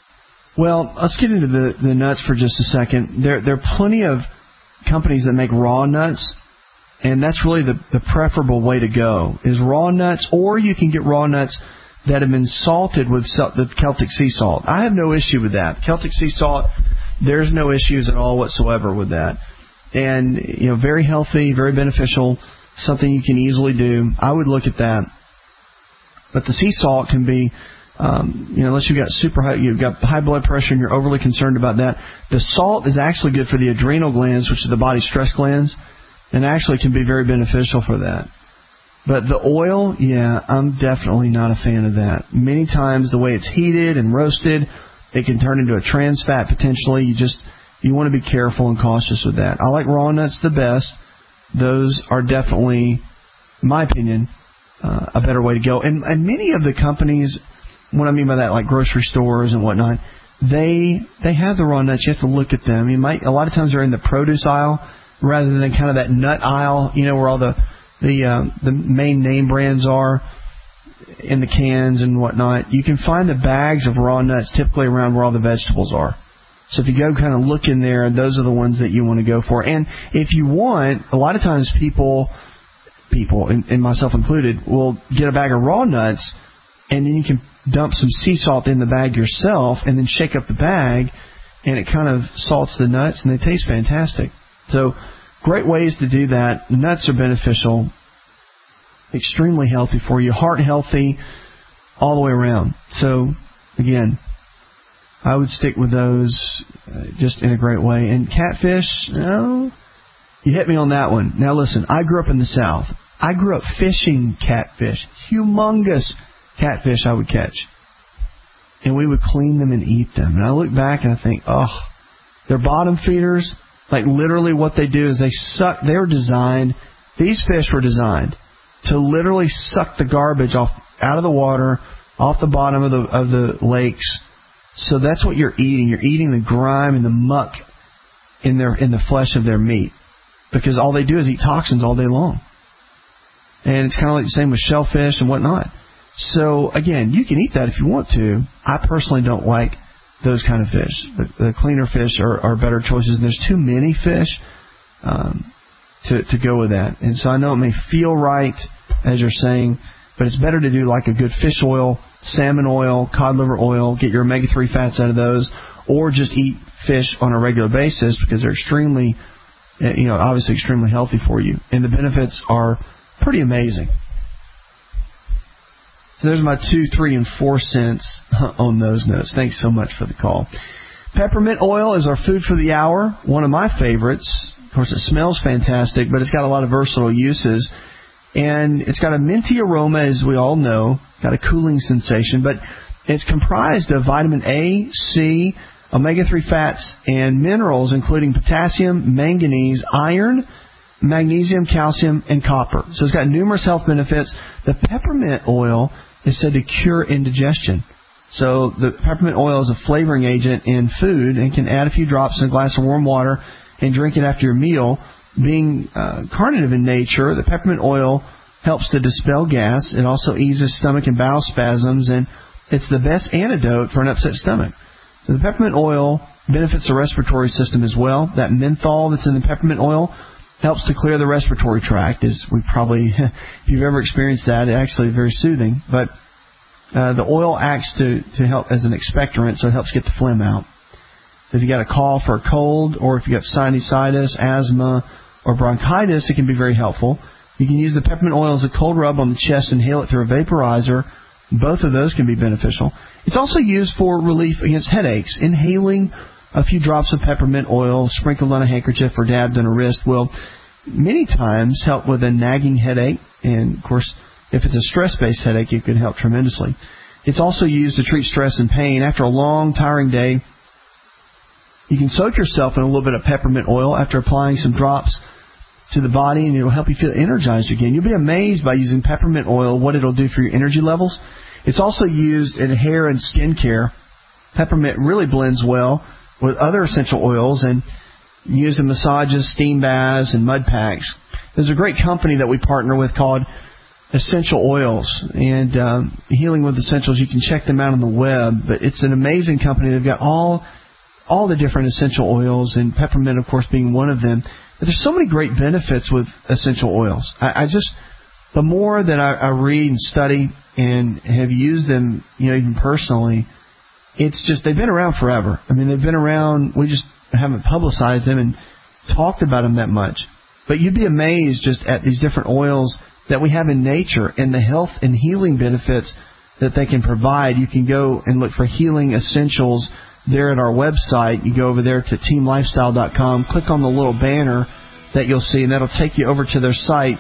[SPEAKER 4] Well, let's get into the, the nuts for just a second. There, there are plenty of companies that make raw nuts, and that's really the, the preferable way to go, is raw nuts, or you can get raw nuts that have been salted with the Celtic sea salt. I have no issue with that. Celtic sea salt, there's no issues at all whatsoever with that. And, you know, very healthy, very beneficial, something you can easily do. I would look at that. But the sea salt can be, um, you know, unless you've got super high, you've got high blood pressure and you're overly concerned about that. The salt is actually good for the adrenal glands, which are the body's stress glands, and actually can be very beneficial for that. But the oil, yeah, I'm definitely not a fan of that. Many times the way it's heated and roasted, it can turn into a trans fat potentially. You just, you want to be careful and cautious with that. I like raw nuts the best. Those are definitely, in my opinion, uh, a better way to go. And, and many of the companies, what I mean by that, like grocery stores and whatnot, they they have the raw nuts. You have to look at them. You might, a lot of times they're in the produce aisle rather than kind of that nut aisle, you know, where all the the uh, the main name brands are in the cans and whatnot. You can find the bags of raw nuts typically around where all the vegetables are. So if you go kind of look in there, those are the ones that you want to go for. And if you want, a lot of times people, people, and, and myself included, will get a bag of raw nuts, and then you can dump some sea salt in the bag yourself and then shake up the bag, and it kind of salts the nuts, and they taste fantastic. So great ways to do that. The nuts are beneficial, extremely healthy for you, heart healthy, all the way around. So, again, I would stick with those uh, just in a great way. And catfish, no, you hit me on that one. Now listen, I grew up in the South. I grew up fishing catfish, humongous catfish I would catch. And we would clean them and eat them. And I look back and I think, oh, they're bottom feeders. Like literally what they do is they suck, they were designed, these fish were designed to literally suck the garbage off out of the water, off the bottom of the of the lakes. So that's what you're eating. You're eating the grime and the muck in their in the flesh of their meat. Because all they do is eat toxins all day long. And it's kind of like the same with shellfish and whatnot. So, again, you can eat that if you want to. I personally don't like those kind of fish. The, the cleaner fish are, are better choices. And there's too many fish um, to, to go with that. And so I know it may feel right, as you're saying, but it's better to do like a good fish oil, salmon oil, cod liver oil, get your omega three fats out of those, or just eat fish on a regular basis because they're extremely, you know, obviously extremely healthy for you. And the benefits are pretty amazing. So there's my two, three, and four cents on those notes. Thanks so much for the call. Peppermint oil is our food for the hour, one of my favorites. Of course, it smells fantastic, but it's got a lot of versatile uses. And it's got a minty aroma, as we all know, got a cooling sensation, but it's comprised of vitamin A, C, omega three fats, and minerals, including potassium, manganese, iron, magnesium, calcium, and copper. So it's got numerous health benefits. The peppermint oil is said to cure indigestion. So the peppermint oil is a flavoring agent in food and can add a few drops in a glass of warm water and drink it after your meal. Being uh, carnative in nature, the peppermint oil helps to dispel gas. It also eases stomach and bowel spasms, and it's the best antidote for an upset stomach. So the peppermint oil benefits the respiratory system as well. That menthol that's in the peppermint oil helps to clear the respiratory tract. Is we probably, if you've ever experienced that, it's actually very soothing. But uh, the oil acts to, to help as an expectorant, so it helps get the phlegm out. If you got a cough or a cold, or if you have sinusitis, asthma, or bronchitis, it can be very helpful. You can use the peppermint oil as a cold rub on the chest and inhale it through a vaporizer. Both of those can be beneficial. It's also used for relief against headaches. Inhaling a few drops of peppermint oil sprinkled on a handkerchief or dabbed on a wrist will many times help with a nagging headache. And, of course, if it's a stress-based headache, it can help tremendously. It's also used to treat stress and pain. After a long, tiring day, you can soak yourself in a little bit of peppermint oil after applying some drops to the body, and it will help you feel energized again. You'll be amazed by using peppermint oil, what it will do for your energy levels. It's also used in hair and skin care. Peppermint really blends well with other essential oils and used in massages, steam baths, and mud packs. There's a great company that we partner with called Essential Oils, and um, Healing with Essentials. You can check them out on the web, but it's an amazing company. They've got all all the different essential oils, and peppermint, of course, being one of them. But there's so many great benefits with essential oils. I, I just, the more that I, I read and study and have used them, you know, even personally, it's just, they've been around forever. I mean, they've been around, we just haven't publicized them and talked about them that much. But you'd be amazed just at these different oils that we have in nature and the health and healing benefits that they can provide. You can go and look for Healing Essentials there at our website. You go over there to team lifestyle dot com, click on the little banner that you'll see, and that'll take you over to their site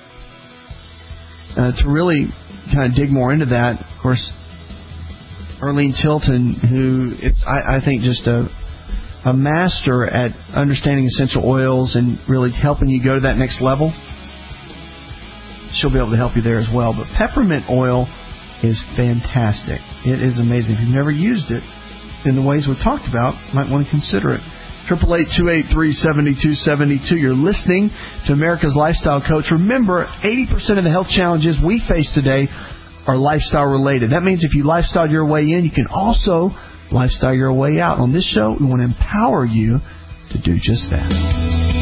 [SPEAKER 4] uh, to really kind of dig more into that. Of course, Arlene Tilton, who it's, I, I think just a, a master at understanding essential oils and really helping you go to that next level, she'll be able to help you there as well. But peppermint oil is fantastic. It is amazing. If you've never used it in the ways we've talked about, you might want to consider it. eight eight eight, two eight three, seven two seven two. You're listening to America's Lifestyle Coach. Remember, eighty percent of the health challenges we face today are lifestyle related. That means if you lifestyle your way in, you can also lifestyle your way out. On this show, we want to empower you to do just that.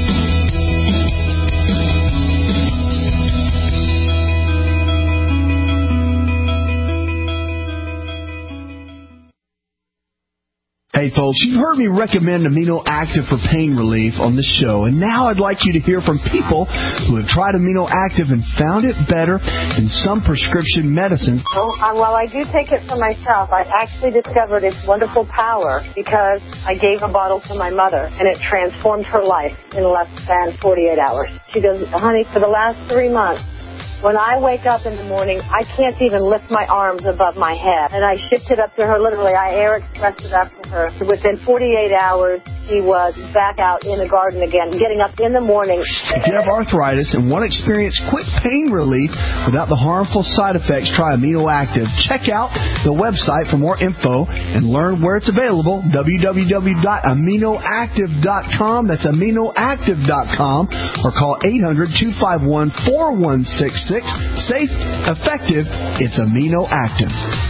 [SPEAKER 4] Hey, folks, you've heard me recommend Amino Active for pain relief on this show, and now I'd like you to hear from people who have tried Amino Active and found it better than some prescription medicines.
[SPEAKER 12] Well, uh, while I do take it for myself, I actually discovered its wonderful power because I gave a bottle to my mother, and it transformed her life in less than forty-eight hours. She goes, honey, for the last three months, when I wake up in the morning, I can't even lift my arms above my head. And I shipped it up to her, literally. I air expressed it up to her. Within forty-eight hours, she was back out in the garden again, getting up in the morning.
[SPEAKER 4] If you have arthritis and want to experience quick pain relief without the harmful side effects, try Amino Active. Check out the website for more info and learn where it's available, w w w dot amino active dot com. That's amino active dot com, or call eight hundred, two five one, four one six six. Safe, effective, it's Amino Active.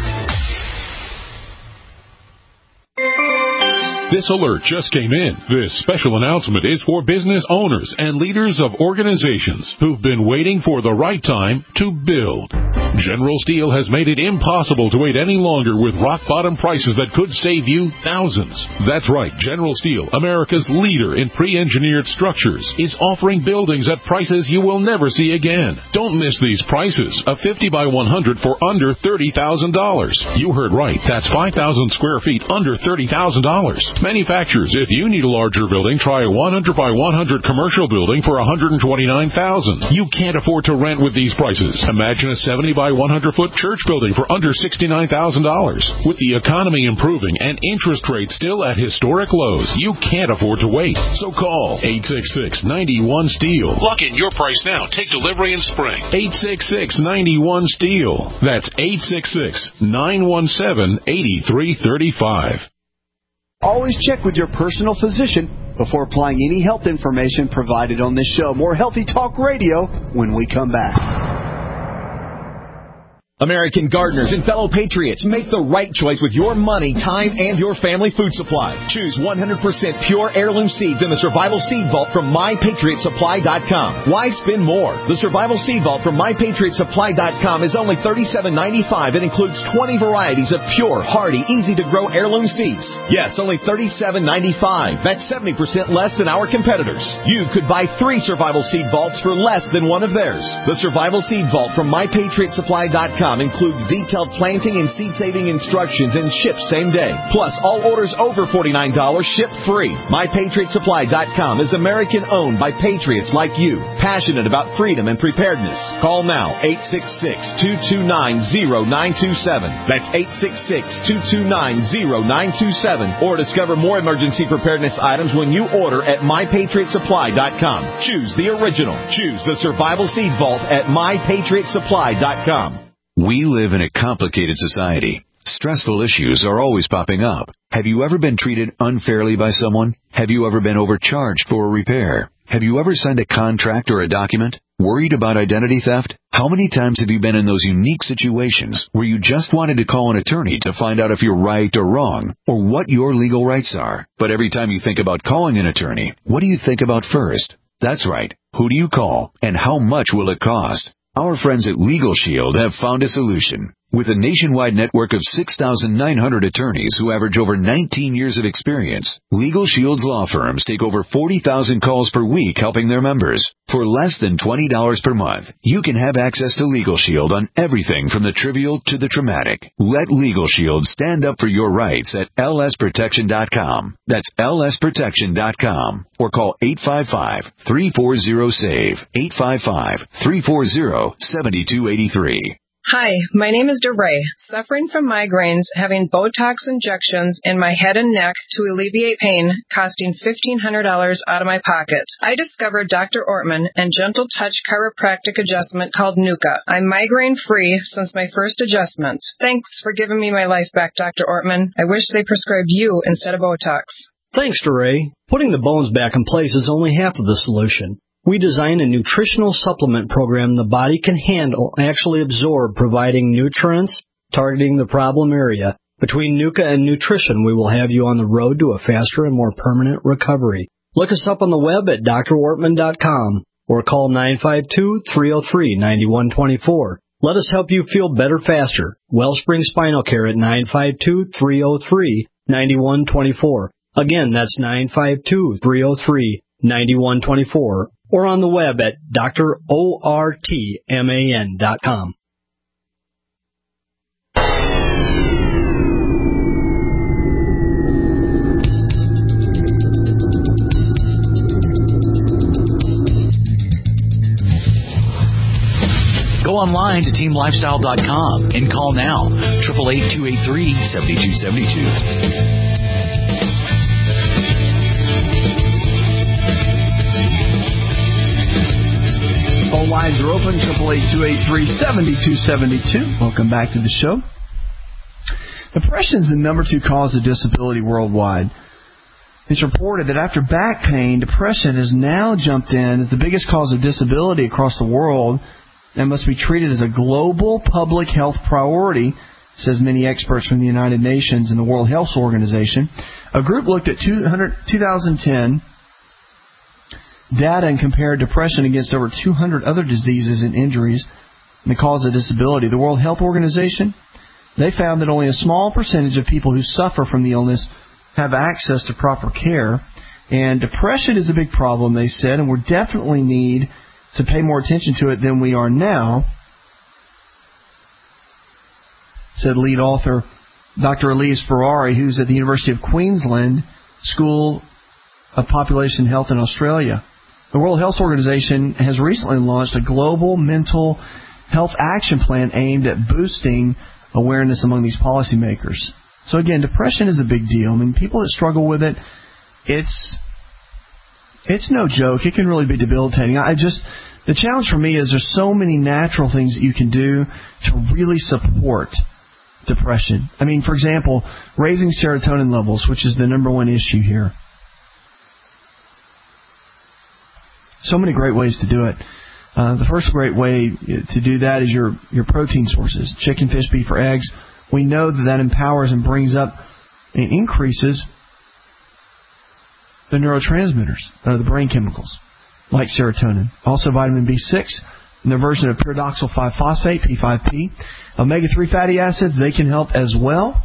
[SPEAKER 10] This alert just came in. This special announcement is for business owners and leaders of organizations who've been waiting for the right time to build. General Steel has made it impossible to wait any longer with rock-bottom prices that could save you thousands. That's right, General Steel, America's leader in pre-engineered structures, is offering buildings at prices you will never see again. Don't miss these prices. A fifty by one hundred for under thirty thousand dollars. You heard right. That's five thousand square feet under thirty thousand dollars. Manufacturers, if you need a larger building, try a one hundred by one hundred commercial building for one hundred twenty-nine thousand dollars. You can't afford to rent with these prices. Imagine a seventy by one hundred foot church building for under sixty-nine thousand dollars. With the economy improving and interest rates still at historic lows, you can't afford to wait. So call eight six six, nine one, STEEL.
[SPEAKER 9] Lock in your price now. Take delivery in spring.
[SPEAKER 10] eight six six, nine one, STEEL. That's eight six six, nine one seven, eight three three five.
[SPEAKER 4] Always check with your personal physician before applying any health information provided on this show. More Healthy Talk Radio when we come back.
[SPEAKER 20] American gardeners and fellow patriots, make the right choice with your money, time, and your family food supply. Choose one hundred percent pure heirloom seeds in the Survival Seed Vault from my patriot supply dot com. Why spend more? The Survival Seed Vault from my patriot supply dot com is only thirty-seven ninety-five and includes twenty varieties of pure, hardy, easy-to-grow heirloom seeds. Yes, only thirty-seven ninety-five. That's seventy percent less than our competitors. You could buy three Survival Seed Vaults for less than one of theirs. The Survival Seed Vault from my patriot supply dot com includes detailed planting and seed-saving instructions and ships same day. Plus, all orders over forty-nine dollars ship free. my patriot supply dot com is American-owned by patriots like you, passionate about freedom and preparedness. Call now, eight six six, two two nine, zero nine two seven. That's eight six six, two two nine, zero nine two seven. Or discover more emergency preparedness items when you order at my patriot supply dot com. Choose the original. Choose the Survival Seed Vault at my patriot supply dot com.
[SPEAKER 8] We live in a complicated society. Stressful issues are always popping up. Have you ever been treated unfairly by someone? Have you ever been overcharged for a repair? Have you ever signed a contract or a document? Worried about identity theft? How many times have you been in those unique situations where you just wanted to call an attorney to find out if you're right or wrong, or what your legal rights are? But every time you think about calling an attorney, what do you think about first? That's right. Who do you call, and how much will it cost? Our friends at Legal Shield have found a solution. With a nationwide network of six thousand nine hundred attorneys who average over nineteen years of experience, Legal Shield's law firms take over forty thousand calls per week helping their members. For less than twenty dollars per month, you can have access to Legal Shield on everything from the trivial to the traumatic. Let Legal Shield stand up for your rights at L S protection dot com. That's L S protection dot com. Or call eight five five, three four zero, S A V E, eight five five, three four zero, seven two eight three.
[SPEAKER 21] Hi, my name is DeRay, suffering from migraines, having Botox injections in my head and neck to alleviate pain, costing fifteen hundred dollars out of my pocket. I discovered Doctor Ortman and Gentle Touch chiropractic adjustment called Nuka. I'm migraine-free since my first adjustments. Thanks for giving me my life back, Doctor Ortman. I wish they prescribed you instead of Botox.
[SPEAKER 22] Thanks, DeRay. Putting the bones back in place is only half of the solution. We design a nutritional supplement program the body can handle, actually absorb, providing nutrients, targeting the problem area. Between Nuka and nutrition, we will have you on the road to a faster and more permanent recovery. Look us up on the web at D R Ortman dot com or call nine five two, three oh three, nine one two four. Let us help you feel better faster. Wellspring Spinal Care at nine five two, three oh three, nine one two four. Again, that's nine five two, three oh three, nine one two four, or on the web at D R O R T M A N dot com.
[SPEAKER 8] Go online to team lifestyle dot com and call now, eight eight eight, two eight three, seven two seven two.
[SPEAKER 4] Phone lines are open, eight eight eight, two eight three, seven two seven two. Welcome back to the show. Depression is the number two cause of disability worldwide. It's reported that after back pain, depression has now jumped in as the biggest cause of disability across the world and must be treated as a global public health priority, says many experts from the United Nations and the World Health Organization. A group looked at two thousand ten data and compared depression against over two hundred other diseases and injuries and the cause of disability. The World Health Organization, they found that only a small percentage of people who suffer from the illness have access to proper care. And depression is a big problem, they said, and we definitely need to pay more attention to it than we are now, said lead author Doctor Elias Ferrari, who's at the University of Queensland School of Population Health in Australia. The World Health Organization has recently launched a global mental health action plan aimed at boosting awareness among these policymakers. So again, depression is a big deal. I mean, people that struggle with it, it's it's no joke. It can really be debilitating. I just the challenge for me is there's so many natural things that you can do to really support depression. I mean, for example, raising serotonin levels, which is the number one issue here. So many great ways to do it. Uh, the first great way to do that is your, your protein sources, chicken, fish, beef, or eggs. We know that that empowers and brings up and increases the neurotransmitters, uh, the brain chemicals, like serotonin. Also vitamin B six, and their version of pyridoxal five phosphate, P five P. omega three fatty acids, they can help as well.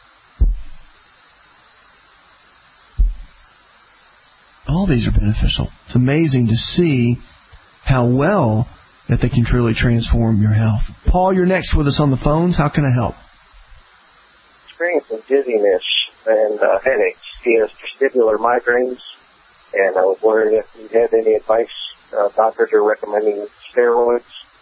[SPEAKER 4] All these are beneficial. It's amazing to see how well that they can truly transform your health. Paul, you're next with us on the phones. How can I help?
[SPEAKER 2] Experiencing dizziness and uh, headaches. He has vestibular migraines, and I was wondering if you had any advice. Uh, doctors are recommending steroids.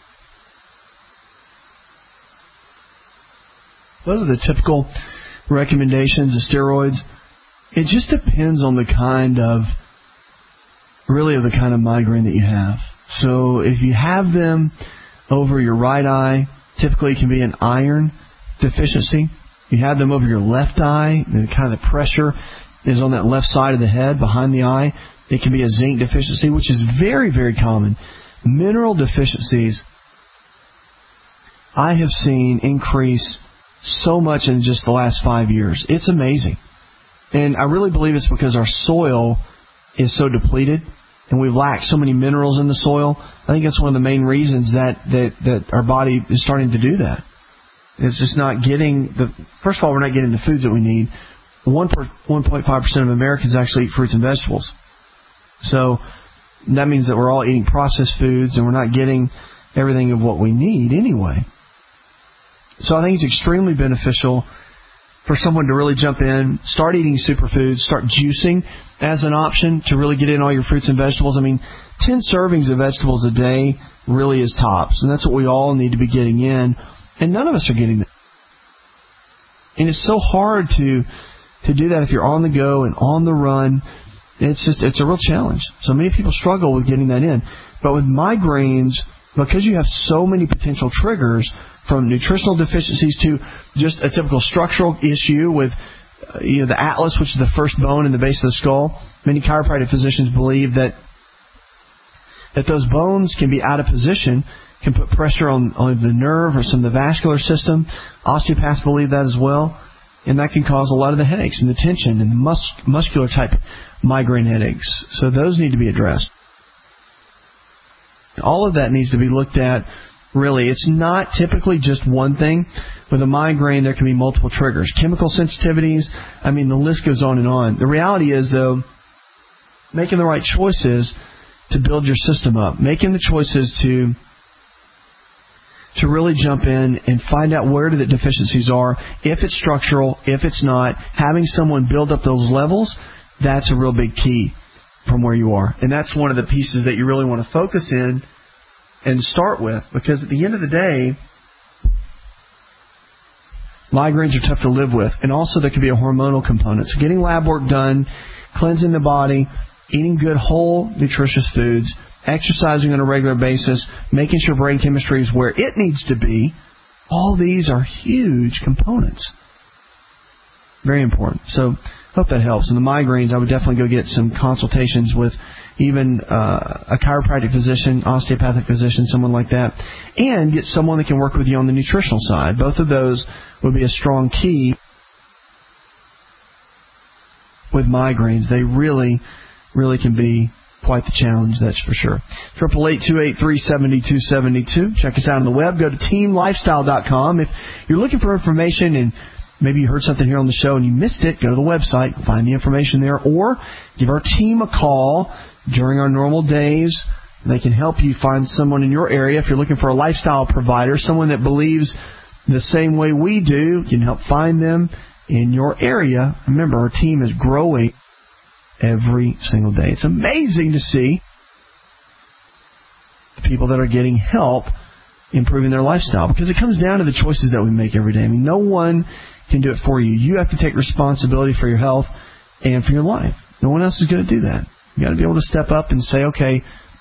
[SPEAKER 4] Those are the typical recommendations of steroids. It just depends on the kind of, really of the kind of migraine that you have. So if you have them over your right eye, typically it can be an iron deficiency. You have them over your left eye, the kind of pressure is on that left side of the head, behind the eye. It can be a zinc deficiency, which is very, very common. Mineral deficiencies, I have seen increase so much in just the last five years. It's amazing. And I really believe it's because our soil is so depleted and we lack so many minerals in the soil. I think that's one of the main reasons that, that, that our body is starting to do that. It's just not getting the, first of all, we're not getting the foods that we need. one point five percent of Americans actually eat fruits and vegetables. So that means that we're all eating processed foods and we're not getting everything of what we need anyway. So I think it's extremely beneficial for someone to really jump in, start eating superfoods, start juicing as an option to really get in all your fruits and vegetables. I mean, ten servings of vegetables a day really is tops, and that's what we all need to be getting in, and none of us are getting that. And it's so hard to to do that if you're on the go and on the run. It's just it's a real challenge. So many people struggle with getting that in. But with migraines, because you have so many potential triggers, from nutritional deficiencies to just a typical structural issue with uh, you know, the atlas, which is the first bone in the base of the skull. Many chiropractic physicians believe that that those bones can be out of position, can put pressure on, on the nerve or some of the vascular system. Osteopaths believe that as well. And that can cause a lot of the headaches and the tension and the mus- muscular type migraine headaches. So those need to be addressed. All of that needs to be looked at. Really, it's not typically just one thing. With a migraine, there can be multiple triggers. Chemical sensitivities, I mean, the list goes on and on. The reality is, though, making the right choices to build your system up, making the choices to to really jump in and find out where the deficiencies are, if it's structural, if it's not, having someone build up those levels, that's a real big key from where you are. And that's one of the pieces that you really want to focus in and start with, because at the end of the day, migraines are tough to live with. And also there can be a hormonal component. So getting lab work done, cleansing the body, eating good, whole, nutritious foods, exercising on a regular basis, making sure brain chemistry is where it needs to be, all these are huge components. Very important. So hope that helps. And the migraines, I would definitely go get some consultations with even uh, a chiropractic physician, osteopathic physician, someone like that, and get someone that can work with you on the nutritional side. Both of those would be a strong key with migraines. They really, really can be quite the challenge, that's for sure. Triple eight two eight three seventy two seventy two. Check us out on the web. Go to team lifestyle dot com. If you're looking for information and maybe you heard something here on the show and you missed it, go to the website, find the information there, or give our team a call during our normal days. They can help you find someone in your area. If you're looking for a lifestyle provider, someone that believes the same way we do, you can help find them in your area. Remember, our team is growing every single day. It's amazing to see the people that are getting help improving their lifestyle, because it comes down to the choices that we make every day. I mean, no one can do it for you. You have to take responsibility for your health and for your life. No one else is going to do that. You got to be able to step up and say, okay,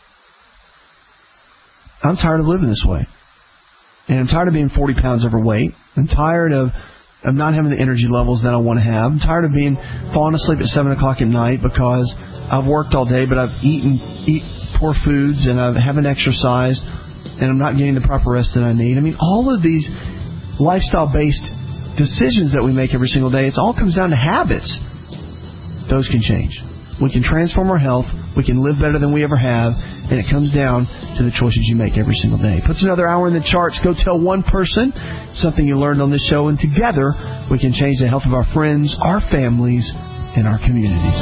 [SPEAKER 4] I'm tired of living this way. And I'm tired of being forty pounds overweight. I'm tired of of not having the energy levels that I want to have. I'm tired of being falling asleep at seven o'clock at night because I've worked all day, but I've eaten eat poor foods and I haven't exercised, and I'm not getting the proper rest that I need. I mean, all of these lifestyle-based decisions that we make every single day, it all comes down to habits. Those can change. We can transform our health. We can live better than we ever have. And it comes down to the choices you make every single day. Puts another hour in the charts. Go tell one person something you learned on this show. And together, we can change the health of our friends, our families, and our communities.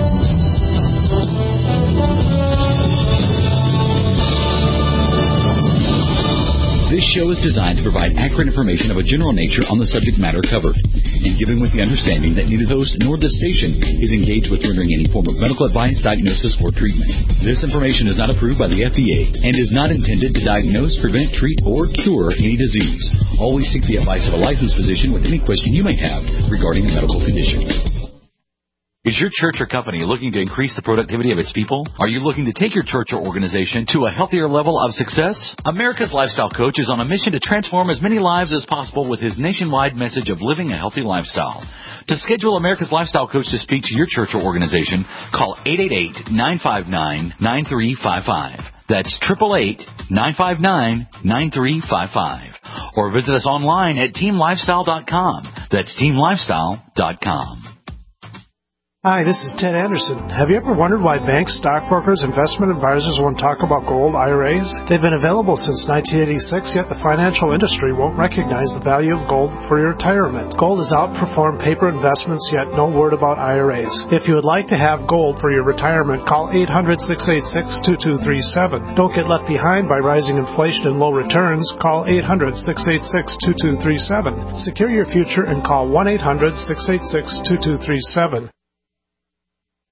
[SPEAKER 11] This show is designed to provide accurate information of a general nature on the subject matter covered, and given with the understanding that neither host nor the station is engaged with rendering any form of medical advice, diagnosis, or treatment. This information is not approved by the F D A and is not intended to diagnose, prevent, treat, or cure any disease. Always seek the advice of a licensed physician with any question you may have regarding a medical condition. Is your church or company looking to increase the productivity of its people? Are you looking to take your church or organization to a healthier level of success? America's Lifestyle Coach is on a mission to transform as many lives as possible with his nationwide message of living a healthy lifestyle. To schedule America's Lifestyle Coach to speak to your church or organization, call eight eight eight, nine five nine, nine three five five. That's eight eight eight, nine five nine, nine three five five. Or visit us online at team lifestyle dot com. That's team lifestyle dot com.
[SPEAKER 6] Hi, this is Ted Anderson. Have you ever wondered why banks, stockbrokers, investment advisors won't talk about gold I R As? They've been available since nineteen eighty-six, yet the financial industry won't recognize the value of gold for your retirement. Gold has outperformed paper investments, yet no word about I R As. If you would like to have gold for your retirement, call eight hundred, six eight six, two two three seven. Don't get left behind by rising inflation and low returns. Call eight hundred, six eight six, two two three seven. Secure your future and call one eight hundred, six eight six, two two three seven.